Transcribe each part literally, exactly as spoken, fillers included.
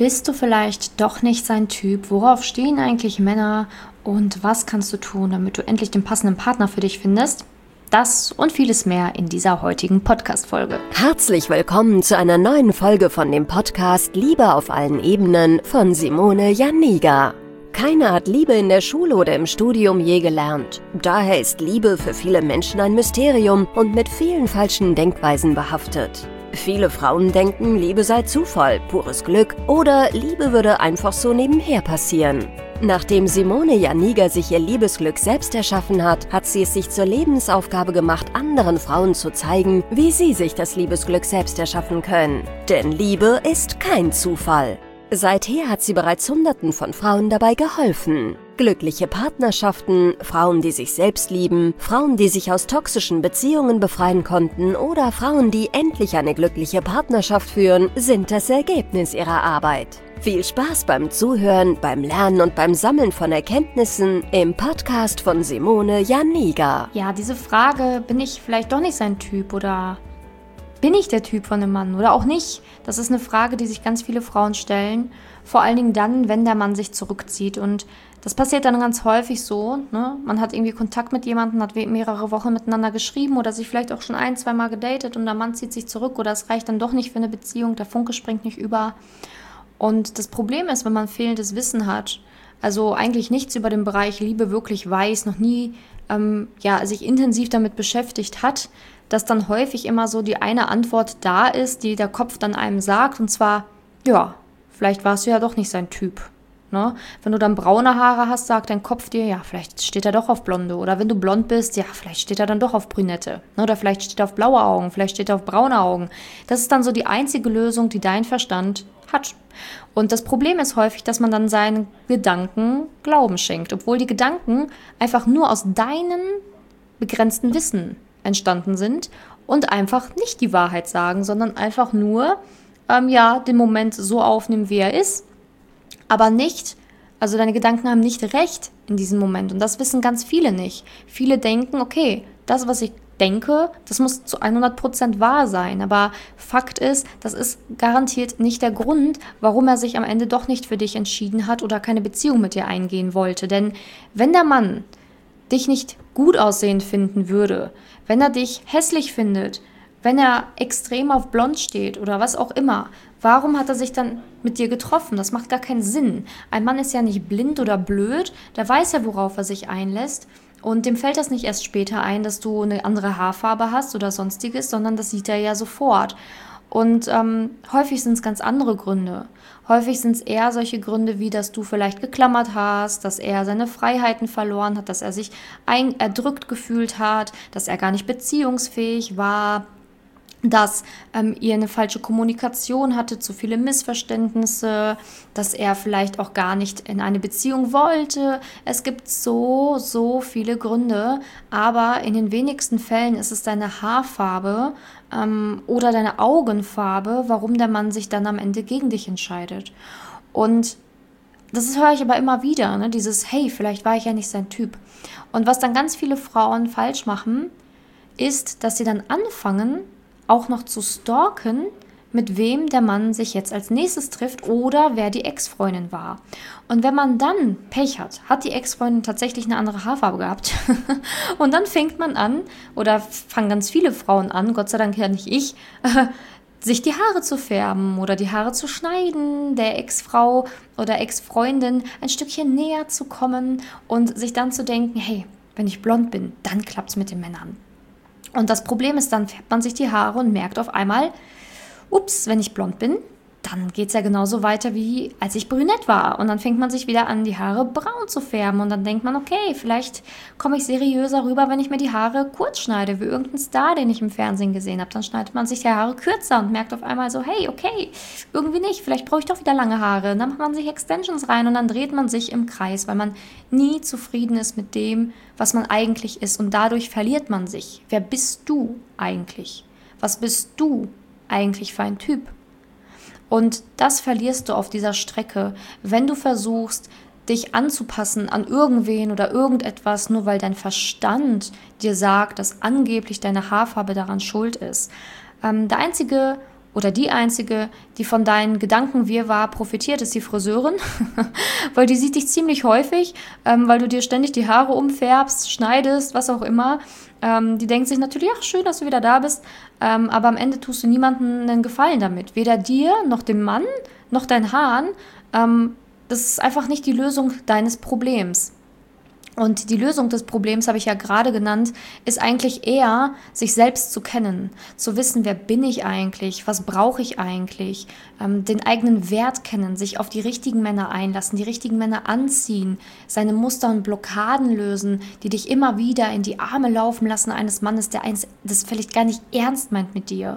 Bist du vielleicht doch nicht sein Typ? Worauf stehen eigentlich Männer? Und was kannst du tun, damit du endlich den passenden Partner für dich findest? Das und vieles mehr in dieser heutigen Podcast-Folge. Herzlich willkommen zu einer neuen Folge von dem Podcast Liebe auf allen Ebenen von Simone Janiga. Keiner hat Liebe in der Schule oder im Studium je gelernt. Daher ist Liebe für viele Menschen ein Mysterium und mit vielen falschen Denkweisen behaftet. Viele Frauen denken, Liebe sei Zufall, pures Glück oder Liebe würde einfach so nebenher passieren. Nachdem Simone Janiga sich ihr Liebesglück selbst erschaffen hat, hat sie es sich zur Lebensaufgabe gemacht, anderen Frauen zu zeigen, wie sie sich das Liebesglück selbst erschaffen können. Denn Liebe ist kein Zufall. Seither hat sie bereits Hunderten von Frauen dabei geholfen. Glückliche Partnerschaften, Frauen, die sich selbst lieben, Frauen, die sich aus toxischen Beziehungen befreien konnten oder Frauen, die endlich eine glückliche Partnerschaft führen, sind das Ergebnis ihrer Arbeit. Viel Spaß beim Zuhören, beim Lernen und beim Sammeln von Erkenntnissen im Podcast von Simone Janiga. Ja, diese Frage, bin ich vielleicht doch nicht sein Typ oder bin ich der Typ von einem Mann oder auch nicht? Das ist eine Frage, die sich ganz viele Frauen stellen. Vor allen Dingen dann, wenn der Mann sich zurückzieht. Und das passiert dann ganz häufig so. Ne? Man hat irgendwie Kontakt mit jemandem, hat mehrere Wochen miteinander geschrieben oder sich vielleicht auch schon ein, zwei Mal gedatet und der Mann zieht sich zurück oder es reicht dann doch nicht für eine Beziehung, der Funke springt nicht über. Und das Problem ist, wenn man fehlendes Wissen hat, also eigentlich nichts über den Bereich Liebe wirklich weiß, noch nie ähm, ja, sich intensiv damit beschäftigt hat, dass dann häufig immer so die eine Antwort da ist, die der Kopf dann einem sagt, und zwar, ja, vielleicht warst du ja doch nicht sein Typ. Ne? Wenn du dann braune Haare hast, sagt dein Kopf dir, ja, vielleicht steht er doch auf Blonde. Oder wenn du blond bist, ja, vielleicht steht er dann doch auf Brünette. Ne? Oder vielleicht steht er auf blaue Augen, vielleicht steht er auf braune Augen. Das ist dann so die einzige Lösung, die dein Verstand hat. Und das Problem ist häufig, dass man dann seinen Gedanken Glauben schenkt, obwohl die Gedanken einfach nur aus deinem begrenzten Wissen entstanden sind und einfach nicht die Wahrheit sagen, sondern einfach nur ähm, ja, den Moment so aufnehmen, wie er ist, aber nicht, also deine Gedanken haben nicht recht in diesem Moment und das wissen ganz viele nicht. Viele denken, okay, das, was ich denke, das muss zu hundert Prozent wahr sein, aber Fakt ist, das ist garantiert nicht der Grund, warum er sich am Ende doch nicht für dich entschieden hat oder keine Beziehung mit dir eingehen wollte, denn wenn der Mann dich nicht gut aussehend finden würde, wenn er dich hässlich findet, wenn er extrem auf blond steht oder was auch immer, warum hat er sich dann mit dir getroffen? Das macht gar keinen Sinn. Ein Mann ist ja nicht blind oder blöd, der weiß ja, worauf er sich einlässt und dem fällt das nicht erst später ein, dass du eine andere Haarfarbe hast oder sonstiges, sondern das sieht er ja sofort. Und ähm, häufig sind es ganz andere Gründe. Häufig sind es eher solche Gründe, wie dass du vielleicht geklammert hast, dass er seine Freiheiten verloren hat, dass er sich ein- erdrückt gefühlt hat, dass er gar nicht beziehungsfähig war, dass ähm, ihr eine falsche Kommunikation hatte, zu viele Missverständnisse, dass er vielleicht auch gar nicht in eine Beziehung wollte. Es gibt so, so viele Gründe, aber in den wenigsten Fällen ist es deine Haarfarbe ähm, oder deine Augenfarbe, warum der Mann sich dann am Ende gegen dich entscheidet. Und das höre ich aber immer wieder, ne? Dieses, hey, vielleicht war ich ja nicht sein Typ. Und was dann ganz viele Frauen falsch machen, ist, dass sie dann anfangen, auch noch zu stalken, mit wem der Mann sich jetzt als nächstes trifft oder wer die Ex-Freundin war. Und wenn man dann Pech hat, hat die Ex-Freundin tatsächlich eine andere Haarfarbe gehabt und dann fängt man an, oder fangen ganz viele Frauen an, Gott sei Dank ja nicht ich, sich die Haare zu färben oder die Haare zu schneiden, der Ex-Frau oder Ex-Freundin ein Stückchen näher zu kommen und sich dann zu denken, hey, wenn ich blond bin, dann klappt's mit den Männern. Und das Problem ist, dann färbt man sich die Haare und merkt auf einmal, ups, wenn ich blond bin, dann geht es ja genauso weiter, wie als ich brünett war. Und dann fängt man sich wieder an, die Haare braun zu färben. Und dann denkt man, okay, vielleicht komme ich seriöser rüber, wenn ich mir die Haare kurz schneide, wie irgendein Star, den ich im Fernsehen gesehen habe. Dann schneidet man sich die Haare kürzer und merkt auf einmal so, hey, okay, irgendwie nicht, vielleicht brauche ich doch wieder lange Haare. Und dann macht man sich Extensions rein und dann dreht man sich im Kreis, weil man nie zufrieden ist mit dem, was man eigentlich ist. Und dadurch verliert man sich. Wer bist du eigentlich? Was bist du eigentlich für ein Typ? Und das verlierst du auf dieser Strecke, wenn du versuchst, dich anzupassen an irgendwen oder irgendetwas, nur weil dein Verstand dir sagt, dass angeblich deine Haarfarbe daran schuld ist. Ähm, der einzige oder die Einzige, die von deinen Gedankenwirrwarr profitiert, ist die Friseurin, weil die sieht dich ziemlich häufig, ähm, weil du dir ständig die Haare umfärbst, schneidest, was auch immer. Ähm, die denkt sich natürlich, ach, schön, dass du wieder da bist, ähm, aber am Ende tust du niemandem einen Gefallen damit. Weder dir, noch dem Mann, noch deinen Haaren. Ähm, das ist einfach nicht die Lösung deines Problems. Und die Lösung des Problems, habe ich ja gerade genannt, ist eigentlich eher, sich selbst zu kennen, zu wissen, wer bin ich eigentlich, was brauche ich eigentlich, ähm, den eigenen Wert kennen, sich auf die richtigen Männer einlassen, die richtigen Männer anziehen, seine Muster und Blockaden lösen, die dich immer wieder in die Arme laufen lassen eines Mannes, der eins, das vielleicht gar nicht ernst meint mit dir.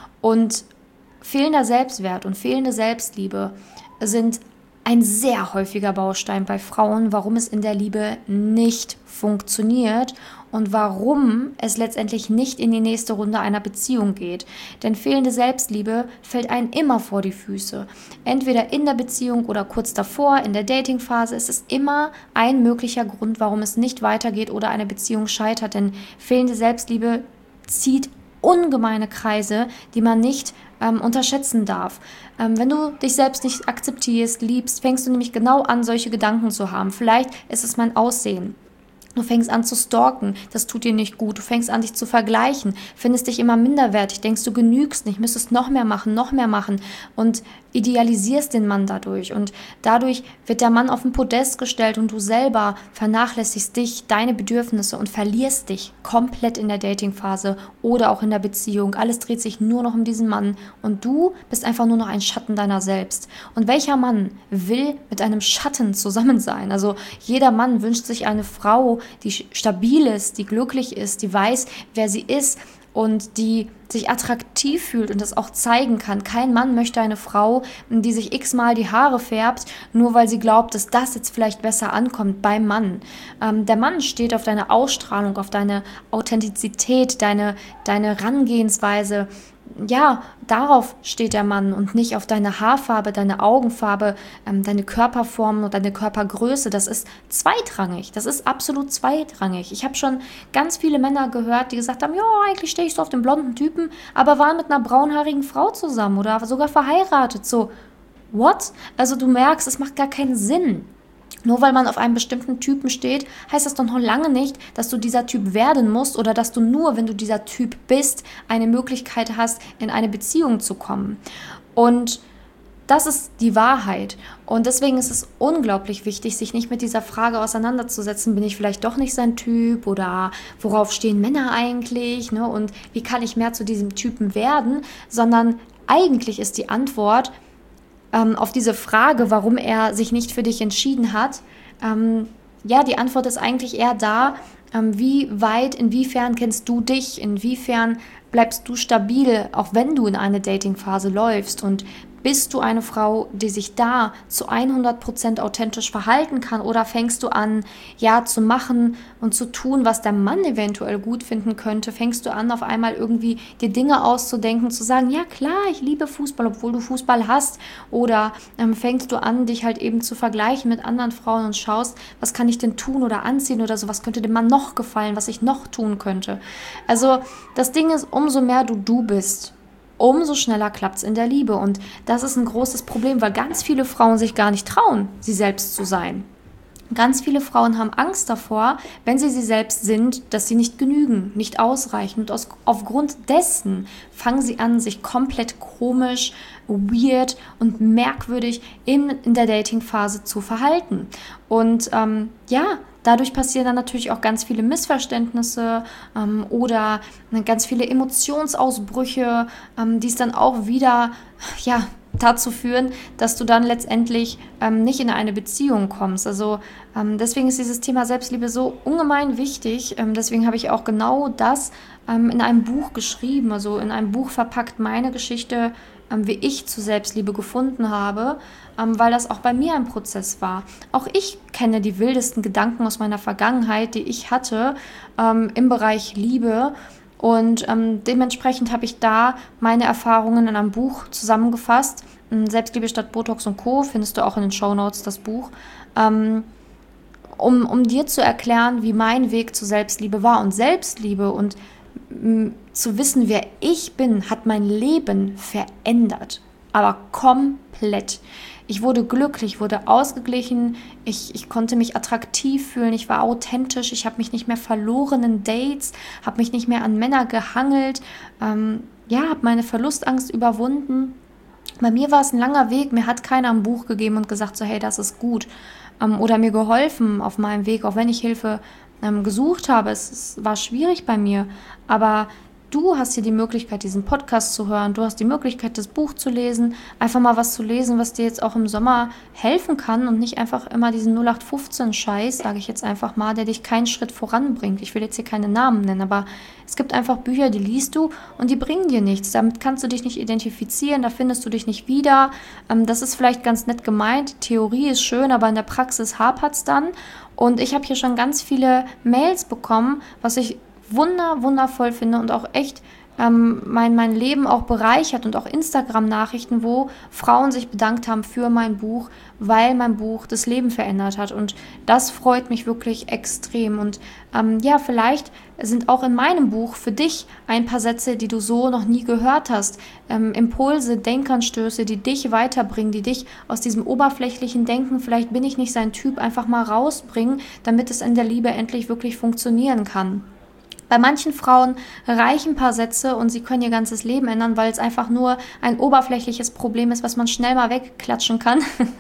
Und fehlender Selbstwert und fehlende Selbstliebe sind ein sehr häufiger Baustein bei Frauen, warum es in der Liebe nicht funktioniert und warum es letztendlich nicht in die nächste Runde einer Beziehung geht. Denn fehlende Selbstliebe fällt einem immer vor die Füße. Entweder in der Beziehung oder kurz davor, in der Datingphase, ist es immer ein möglicher Grund, warum es nicht weitergeht oder eine Beziehung scheitert. Denn fehlende Selbstliebe zieht ungemeine Kreise, die man nicht ähm, unterschätzen darf. Ähm, wenn du dich selbst nicht akzeptierst, liebst, fängst du nämlich genau an, solche Gedanken zu haben. Vielleicht ist es mein Aussehen. Du fängst an zu stalken, das tut dir nicht gut. Du fängst an, dich zu vergleichen, findest dich immer minderwertig, denkst, du genügst nicht, müsstest noch mehr machen, noch mehr machen und idealisierst den Mann dadurch. Und dadurch wird der Mann auf den Podest gestellt und du selber vernachlässigst dich, deine Bedürfnisse und verlierst dich komplett in der Datingphase oder auch in der Beziehung. Alles dreht sich nur noch um diesen Mann und du bist einfach nur noch ein Schatten deiner selbst. Und welcher Mann will mit einem Schatten zusammen sein? Also jeder Mann wünscht sich eine Frau, die stabil ist, die glücklich ist, die weiß, wer sie ist und die sich attraktiv fühlt und das auch zeigen kann. Kein Mann möchte eine Frau, die sich x-mal die Haare färbt, nur weil sie glaubt, dass das jetzt vielleicht besser ankommt beim Mann. Ähm, der Mann steht auf deine Ausstrahlung, auf deine Authentizität, deine, deine Herangehensweise. Ja, darauf steht der Mann und nicht auf deine Haarfarbe, deine Augenfarbe, ähm, deine Körperform oder deine Körpergröße. Das ist zweitrangig. Das ist absolut zweitrangig. Ich habe schon ganz viele Männer gehört, die gesagt haben, ja, eigentlich stehe ich so auf den blonden Typen, aber waren mit einer braunhaarigen Frau zusammen oder sogar verheiratet. So, what? Also du merkst, es macht gar keinen Sinn. Nur weil man auf einen bestimmten Typen steht, heißt das doch noch lange nicht, dass du dieser Typ werden musst oder dass du nur, wenn du dieser Typ bist, eine Möglichkeit hast, in eine Beziehung zu kommen. Und das ist die Wahrheit. Und deswegen ist es unglaublich wichtig, sich nicht mit dieser Frage auseinanderzusetzen, bin ich vielleicht doch nicht sein Typ oder worauf stehen Männer eigentlich, ne? Und wie kann ich mehr zu diesem Typen werden, sondern eigentlich ist die Antwort, auf diese Frage, warum er sich nicht für dich entschieden hat, ähm, ja, die Antwort ist eigentlich eher da, ähm, wie weit, inwiefern kennst du dich, inwiefern bleibst du stabil, auch wenn du in eine Datingphase läufst und bist du eine Frau, die sich da zu hundert Prozent authentisch verhalten kann oder fängst du an, ja, zu machen und zu tun, was der Mann eventuell gut finden könnte? Fängst du an, auf einmal irgendwie dir Dinge auszudenken, zu sagen, ja klar, ich liebe Fußball, obwohl du Fußball hast? Oder ähm, fängst du an, dich halt eben zu vergleichen mit anderen Frauen und schaust, was kann ich denn tun oder anziehen oder so, was könnte dem Mann noch gefallen, was ich noch tun könnte? Also das Ding ist, umso mehr du du bist, umso schneller klappt es in der Liebe. Und das ist ein großes Problem, weil ganz viele Frauen sich gar nicht trauen, sie selbst zu sein. Ganz viele Frauen haben Angst davor, wenn sie sie selbst sind, dass sie nicht genügen, nicht ausreichen. Und aus, aufgrund dessen fangen sie an, sich komplett komisch, weird und merkwürdig in, in der Dating-Phase zu verhalten. Und ähm, ja, dadurch passieren dann natürlich auch ganz viele Missverständnisse ähm, oder ganz viele Emotionsausbrüche, ähm, die es dann auch wieder, ja, dazu führen, dass du dann letztendlich ähm, nicht in eine Beziehung kommst. Also ähm, deswegen ist dieses Thema Selbstliebe so ungemein wichtig. Ähm, deswegen habe ich auch genau das ähm, in einem Buch geschrieben, also in einem Buch verpackt, meine Geschichte, ähm, wie ich zu Selbstliebe gefunden habe, ähm, weil das auch bei mir ein Prozess war. Auch ich kenne die wildesten Gedanken aus meiner Vergangenheit, die ich hatte ähm, im Bereich Liebe. Und ähm, dementsprechend habe ich da meine Erfahrungen in einem Buch zusammengefasst. Selbstliebe statt Botox und Co. findest du auch in den Shownotes, das Buch. Ähm, um, um dir zu erklären, wie mein Weg zur Selbstliebe war. Und Selbstliebe und m- zu wissen, wer ich bin, hat mein Leben verändert. Aber komplett. Ich wurde glücklich, wurde ausgeglichen, ich, ich konnte mich attraktiv fühlen, ich war authentisch, ich habe mich nicht mehr verloren in Dates, habe mich nicht mehr an Männer gehangelt, ähm, ja, habe meine Verlustangst überwunden. Bei mir war es ein langer Weg, mir hat keiner ein Buch gegeben und gesagt, so hey, das ist gut, ähm, oder mir geholfen auf meinem Weg, auch wenn ich Hilfe ähm, gesucht habe. Es, es war schwierig bei mir, aber du hast hier die Möglichkeit, diesen Podcast zu hören. Du hast die Möglichkeit, das Buch zu lesen. Einfach mal was zu lesen, was dir jetzt auch im Sommer helfen kann und nicht einfach immer diesen null acht fünfzehn Scheiß, sage ich jetzt einfach mal, der dich keinen Schritt voranbringt. Ich will jetzt hier keine Namen nennen, aber es gibt einfach Bücher, die liest du und die bringen dir nichts. Damit kannst du dich nicht identifizieren, da findest du dich nicht wieder. Ähm, das ist vielleicht ganz nett gemeint. Theorie ist schön, aber in der Praxis hapert es dann. Und ich habe hier schon ganz viele Mails bekommen, was ich wunder, wundervoll finde und auch echt ähm, mein, mein Leben auch bereichert und auch Instagram-Nachrichten, wo Frauen sich bedankt haben für mein Buch, weil mein Buch das Leben verändert hat und das freut mich wirklich extrem und ähm, ja, vielleicht sind auch in meinem Buch für dich ein paar Sätze, die du so noch nie gehört hast, ähm, Impulse, Denkanstöße, die dich weiterbringen, die dich aus diesem oberflächlichen Denken, vielleicht bin ich nicht sein Typ, einfach mal rausbringen, damit es in der Liebe endlich wirklich funktionieren kann. Bei manchen Frauen reichen ein paar Sätze und sie können ihr ganzes Leben ändern, weil es einfach nur ein oberflächliches Problem ist, was man schnell mal wegklatschen kann.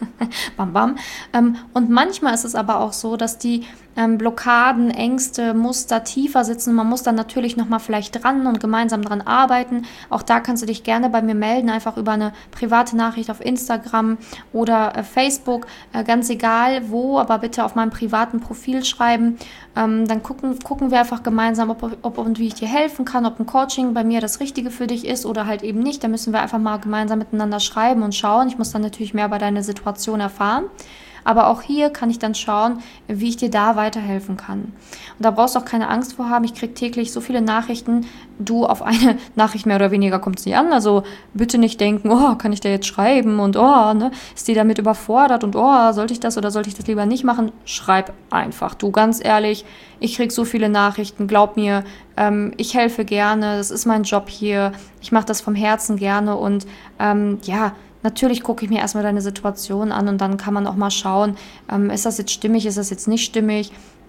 Bam, bam. Ähm, und manchmal ist es aber auch so, dass die ähm, Blockaden, Ängste, Muster tiefer sitzen. Man muss dann natürlich nochmal vielleicht dran und gemeinsam dran arbeiten. Auch da kannst du dich gerne bei mir melden, einfach über eine private Nachricht auf Instagram oder äh, Facebook. Äh, ganz egal wo, aber bitte auf meinem privaten Profil schreiben. Ähm, dann gucken, gucken wir einfach gemeinsam, ob, ob und wie ich dir helfen kann, ob ein Coaching bei mir das Richtige für dich ist oder halt eben nicht. Da müssen wir einfach mal gemeinsam miteinander schreiben und schauen. Ich muss dann natürlich mehr über deine Situation erfahren. Aber auch hier kann ich dann schauen, wie ich dir da weiterhelfen kann. Und da brauchst du auch keine Angst vor haben. Ich kriege täglich so viele Nachrichten. Du, auf eine Nachricht mehr oder weniger kommt es nicht an. Also bitte nicht denken, oh, kann ich da jetzt schreiben? Und oh, ne, ist die damit überfordert? Und oh, sollte ich das oder sollte ich das lieber nicht machen? Schreib einfach. Du, ganz ehrlich, ich kriege so viele Nachrichten. Glaub mir, ähm, ich helfe gerne. Das ist mein Job hier. Ich mache das vom Herzen gerne. Und ähm, ja, natürlich gucke ich mir erstmal deine Situation an und dann kann man auch mal schauen, ähm, ist das jetzt stimmig, ist das jetzt nicht stimmig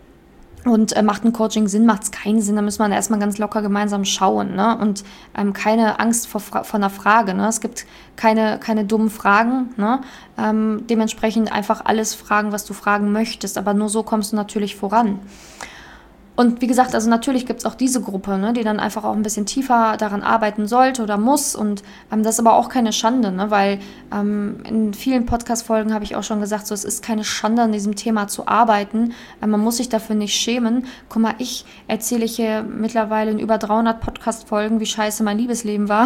und äh, macht ein Coaching Sinn, macht es keinen Sinn, da muss man erstmal ganz locker gemeinsam schauen, ne? Und ähm, keine Angst vor, vor einer Frage, ne? Es gibt keine, keine dummen Fragen, ne? Ähm, dementsprechend einfach alles fragen, was du fragen möchtest, aber nur so kommst du natürlich voran. Und wie gesagt, also natürlich gibt es auch diese Gruppe, ne, die dann einfach auch ein bisschen tiefer daran arbeiten sollte oder muss. Und ähm, das ist aber auch keine Schande, ne, weil ähm, in vielen Podcast-Folgen habe ich auch schon gesagt, so, es ist keine Schande, an diesem Thema zu arbeiten. Ähm, man muss sich dafür nicht schämen. Guck mal, ich erzähle hier mittlerweile in über dreihundert Podcast-Folgen, wie scheiße mein Liebesleben war.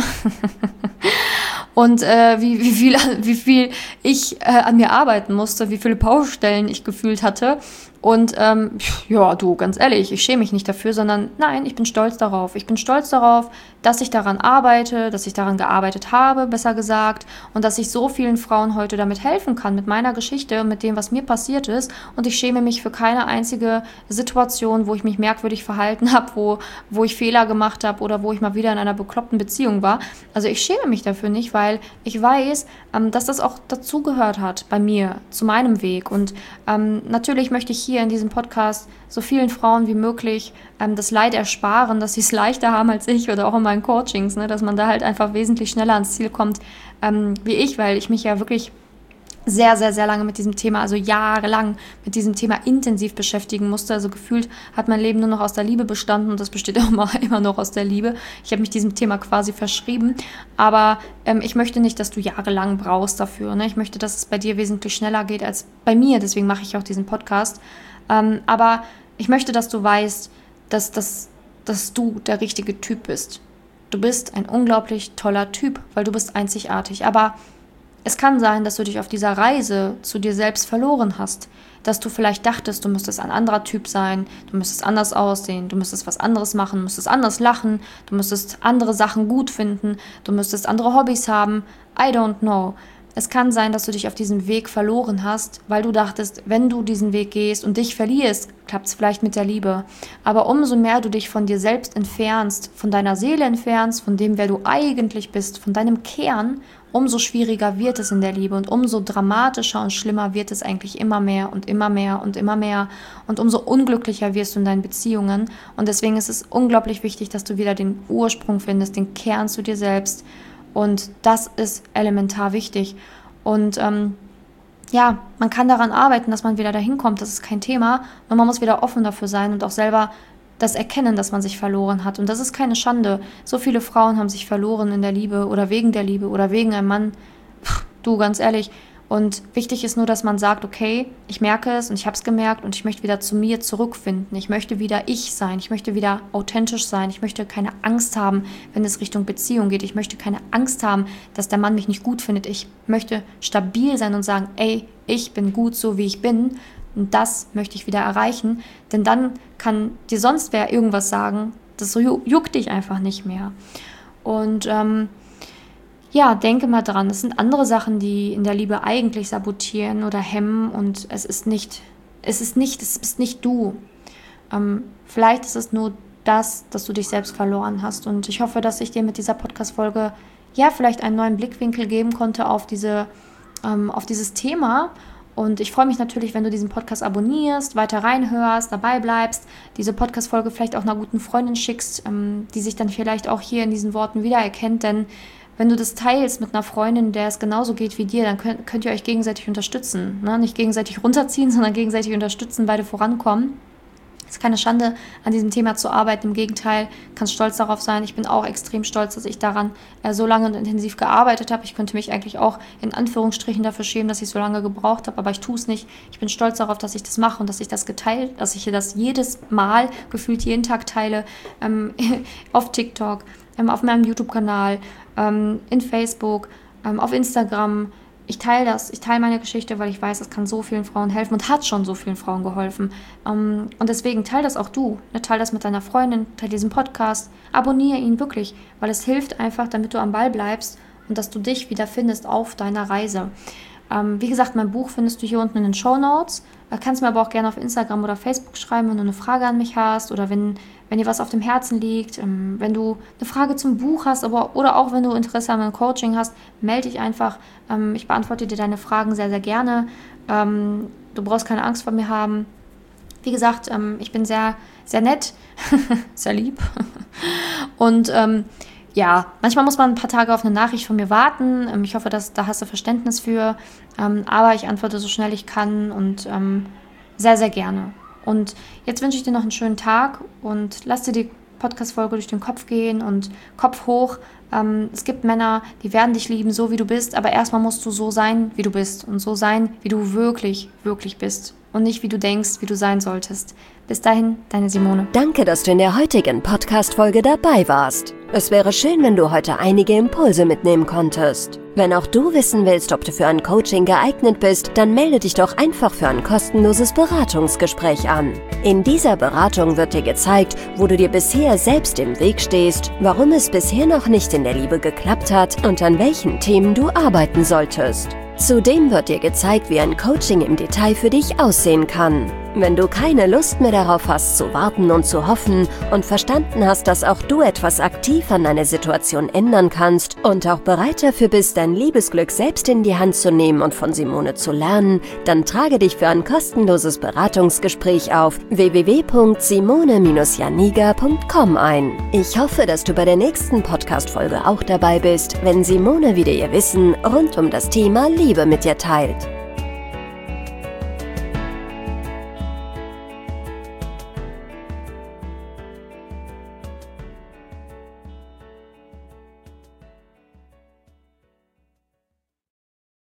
Und äh, wie, wie, viel, wie viel ich äh, an mir arbeiten musste, wie viele Baustellen ich gefühlt hatte. Und ähm, ja, du, ganz ehrlich, ich schäme mich nicht dafür, sondern nein, ich bin stolz darauf. Ich bin stolz darauf, dass ich daran arbeite, dass ich daran gearbeitet habe, besser gesagt, und dass ich so vielen Frauen heute damit helfen kann, mit meiner Geschichte und mit dem, was mir passiert ist. Und ich schäme mich für keine einzige Situation, wo ich mich merkwürdig verhalten habe, wo, wo ich Fehler gemacht habe oder wo ich mal wieder in einer bekloppten Beziehung war. Also ich schäme mich dafür nicht, weil ich weiß, ähm, dass das auch dazugehört hat bei mir, zu meinem Weg. Und ähm, natürlich möchte ich hier in diesem Podcast so vielen Frauen wie möglich ähm, das Leid ersparen, dass sie es leichter haben als ich oder auch in meinen Coachings, ne, dass man da halt einfach wesentlich schneller ans Ziel kommt ähm, wie ich, weil ich mich ja wirklich sehr, sehr, sehr lange mit diesem Thema, also jahrelang mit diesem Thema intensiv beschäftigen musste. Also gefühlt hat mein Leben nur noch aus der Liebe bestanden und das besteht auch immer, immer noch aus der Liebe. Ich habe mich diesem Thema quasi verschrieben, aber ähm, ich möchte nicht, dass du jahrelang brauchst dafür. Ne? Ich möchte, dass es bei dir wesentlich schneller geht als bei mir, deswegen mache ich auch diesen Podcast. Ähm, aber ich möchte, dass du weißt, dass, dass, dass du der richtige Typ bist. Du bist ein unglaublich toller Typ, weil du bist einzigartig, aber es kann sein, dass du dich auf dieser Reise zu dir selbst verloren hast, dass du vielleicht dachtest, du müsstest ein anderer Typ sein, du müsstest anders aussehen, du müsstest was anderes machen, du müsstest anders lachen, du müsstest andere Sachen gut finden, du müsstest andere Hobbys haben. I don't know. Es kann sein, dass du dich auf diesem Weg verloren hast, weil du dachtest, wenn du diesen Weg gehst und dich verlierst, klappt es vielleicht mit der Liebe. Aber umso mehr du dich von dir selbst entfernst, von deiner Seele entfernst, von dem, wer du eigentlich bist, von deinem Kern, umso schwieriger wird es in der Liebe und umso dramatischer und schlimmer wird es eigentlich immer mehr und immer mehr und immer mehr und umso unglücklicher wirst du in deinen Beziehungen. Und deswegen ist es unglaublich wichtig, dass du wieder den Ursprung findest, den Kern zu dir selbst. Und das ist elementar wichtig. Und ähm, ja, man kann daran arbeiten, dass man wieder dahin kommt, das ist kein Thema. Und man muss wieder offen dafür sein und auch selber das erkennen, dass man sich verloren hat. Und das ist keine Schande. So viele Frauen haben sich verloren in der Liebe oder wegen der Liebe oder wegen einem Mann. Pff, du, ganz ehrlich. Und wichtig ist nur, dass man sagt, okay, ich merke es und ich habe es gemerkt und ich möchte wieder zu mir zurückfinden. Ich möchte wieder ich sein. Ich möchte wieder authentisch sein. Ich möchte keine Angst haben, wenn es Richtung Beziehung geht. Ich möchte keine Angst haben, dass der Mann mich nicht gut findet. Ich möchte stabil sein und sagen, ey, ich bin gut so, wie ich bin. Und das möchte ich wieder erreichen, denn dann kann dir sonst wer irgendwas sagen, das juckt dich einfach nicht mehr. Und ähm, ja, denke mal dran, es sind andere Sachen, die in der Liebe eigentlich sabotieren oder hemmen und es ist nicht, es ist nicht, es bist nicht du. Ähm, vielleicht ist es nur das, dass du dich selbst verloren hast und ich hoffe, dass ich dir mit dieser Podcast-Folge ja vielleicht einen neuen Blickwinkel geben konnte auf diese, ähm, auf dieses Thema. Und ich freue mich natürlich, wenn du diesen Podcast abonnierst, weiter reinhörst, dabei bleibst, diese Podcast-Folge vielleicht auch einer guten Freundin schickst, ähm, die sich dann vielleicht auch hier in diesen Worten wiedererkennt. Denn wenn du das teilst mit einer Freundin, der es genauso geht wie dir, dann könnt, könnt ihr euch gegenseitig unterstützen. Ne? Nicht gegenseitig runterziehen, sondern gegenseitig unterstützen, beide vorankommen. Es ist keine Schande, an diesem Thema zu arbeiten. Im Gegenteil, kannst stolz darauf sein. Ich bin auch extrem stolz, dass ich daran äh, so lange und intensiv gearbeitet habe. Ich könnte mich eigentlich auch in Anführungsstrichen dafür schämen, dass ich so lange gebraucht habe, aber ich tue es nicht. Ich bin stolz darauf, dass ich das mache und dass ich das geteilt, dass ich das jedes Mal, gefühlt jeden Tag teile, ähm, auf TikTok, ähm, auf meinem YouTube-Kanal, ähm, in Facebook, ähm, auf Instagram. Ich teile das, ich teile meine Geschichte, weil ich weiß, es kann so vielen Frauen helfen und hat schon so vielen Frauen geholfen. Um, und deswegen teile das auch du. Ne? Teile das mit deiner Freundin, teile diesen Podcast, abonniere ihn wirklich, weil es hilft einfach, damit du am Ball bleibst und dass du dich wieder findest auf deiner Reise. Um, wie gesagt, mein Buch findest du hier unten in den Shownotes. Du kannst mir aber auch gerne auf Instagram oder Facebook schreiben, wenn du eine Frage an mich hast oder wenn, wenn dir was auf dem Herzen liegt, ähm, wenn du eine Frage zum Buch hast aber, oder auch wenn du Interesse an meinem Coaching hast, melde dich einfach. Ähm, ich beantworte dir deine Fragen sehr, sehr gerne. Ähm, du brauchst keine Angst vor mir haben. Wie gesagt, ähm, ich bin sehr, sehr nett, sehr lieb und ähm, ja, manchmal muss man ein paar Tage auf eine Nachricht von mir warten. Ich hoffe, dass, da hast du Verständnis für. Aber ich antworte so schnell ich kann und ähm, sehr, sehr gerne. Und jetzt wünsche ich dir noch einen schönen Tag und lass dir die Podcast-Folge durch den Kopf gehen und Kopf hoch. Ähm, es gibt Männer, die werden dich lieben, so wie du bist. Aber erstmal musst du so sein, wie du bist. Und so sein, wie du wirklich, wirklich bist. Und nicht, wie du denkst, wie du sein solltest. Bis dahin, deine Simone. Danke, dass du in der heutigen Podcast-Folge dabei warst. Es wäre schön, wenn du heute einige Impulse mitnehmen konntest. Wenn auch du wissen willst, ob du für ein Coaching geeignet bist, dann melde dich doch einfach für ein kostenloses Beratungsgespräch an. In dieser Beratung wird dir gezeigt, wo du dir bisher selbst im Weg stehst, warum es bisher noch nicht in der Liebe geklappt hat und an welchen Themen du arbeiten solltest. Zudem wird dir gezeigt, wie ein Coaching im Detail für dich aussehen kann. Wenn du keine Lust mehr darauf hast, zu warten und zu hoffen und verstanden hast, dass auch du etwas aktiv an deiner Situation ändern kannst und auch bereit dafür bist, dein Liebesglück selbst in die Hand zu nehmen und von Simone zu lernen, dann trage dich für ein kostenloses Beratungsgespräch auf w w w punkt simone Bindestrich janiga punkt com ein. Ich hoffe, dass du bei der nächsten Podcast-Folge auch dabei bist, wenn Simone wieder ihr Wissen rund um das Thema Liebe mit dir teilt.